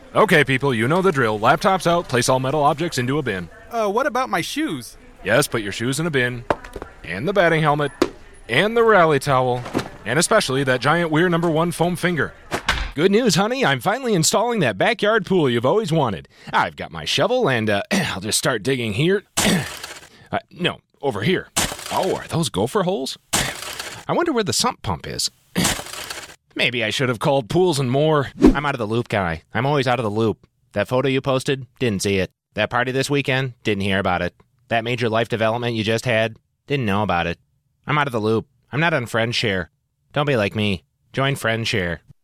Okay, people, you know the drill. Laptops out, place all metal objects into a bin. What about my shoes? Yes, put your shoes in a bin. And the batting helmet. And the rally towel. And especially that giant Weir #1 foam finger. Good news, honey. I'm finally installing that backyard pool you've always wanted. I've got my shovel and, I'll just start digging here. No, over here. Oh, are those gopher holes? I wonder where the sump pump is. Maybe I should have called Pools and More. I'm out of the loop, guy. I'm always out of the loop. That photo you posted? Didn't see it. That party this weekend? Didn't hear about it. That major life development you just had? Didn't know about it. I'm out of the loop. I'm not on FriendShare. Don't be like me. Join FriendShare.